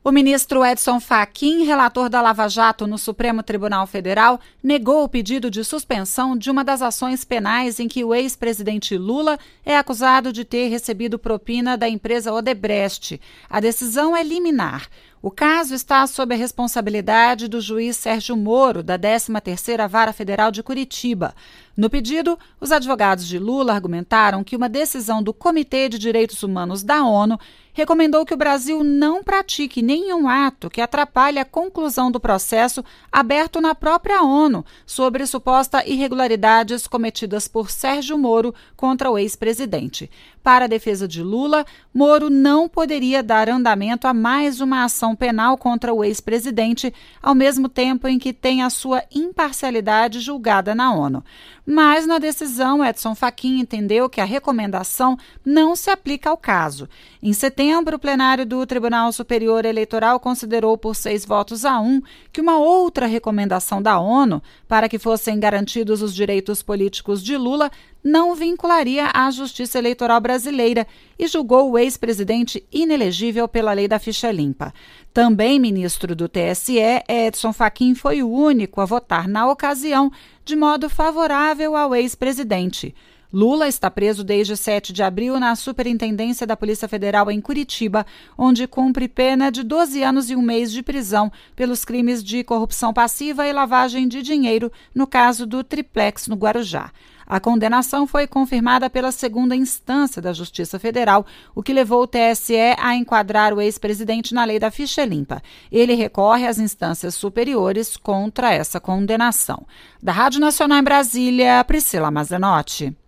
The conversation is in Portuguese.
O ministro Edson Fachin, relator da Lava Jato no Supremo Tribunal Federal, negou o pedido de suspensão de uma das ações penais em que o ex-presidente Lula é acusado de ter recebido propina da empresa Odebrecht. A decisão é liminar. O caso está sob a responsabilidade do juiz Sérgio Moro, da 13ª Vara Federal de Curitiba. No pedido, os advogados de Lula argumentaram que uma decisão do Comitê de Direitos Humanos da ONU recomendou que o Brasil não pratique nenhum ato que atrapalhe a conclusão do processo aberto na própria ONU sobre supostas irregularidades cometidas por Sérgio Moro contra o ex-presidente. Para a defesa de Lula, Moro não poderia dar andamento a mais uma ação penal contra o ex-presidente, ao mesmo tempo em que tem a sua imparcialidade julgada na ONU. Mas, na decisão, Edson Fachin entendeu que a recomendação não se aplica ao caso. Em setembro, o plenário do Tribunal Superior Eleitoral considerou por 6-1 que uma outra recomendação da ONU para que fossem garantidos os direitos políticos de Lula não vincularia à Justiça Eleitoral brasileira e julgou o ex-presidente inelegível pela lei da ficha limpa. Também ministro do TSE, Edson Fachin foi o único a votar na ocasião de modo favorável ao ex-presidente. Lula está preso desde 7 de abril na Superintendência da Polícia Federal em Curitiba, onde cumpre pena de 12 anos e 1 mês de prisão pelos crimes de corrupção passiva e lavagem de dinheiro no caso do Triplex no Guarujá. A condenação foi confirmada pela 2ª instância da Justiça Federal, o que levou o TSE a enquadrar o ex-presidente na lei da ficha limpa. Ele recorre às instâncias superiores contra essa condenação. Da Rádio Nacional em Brasília, Priscila Mazenotti.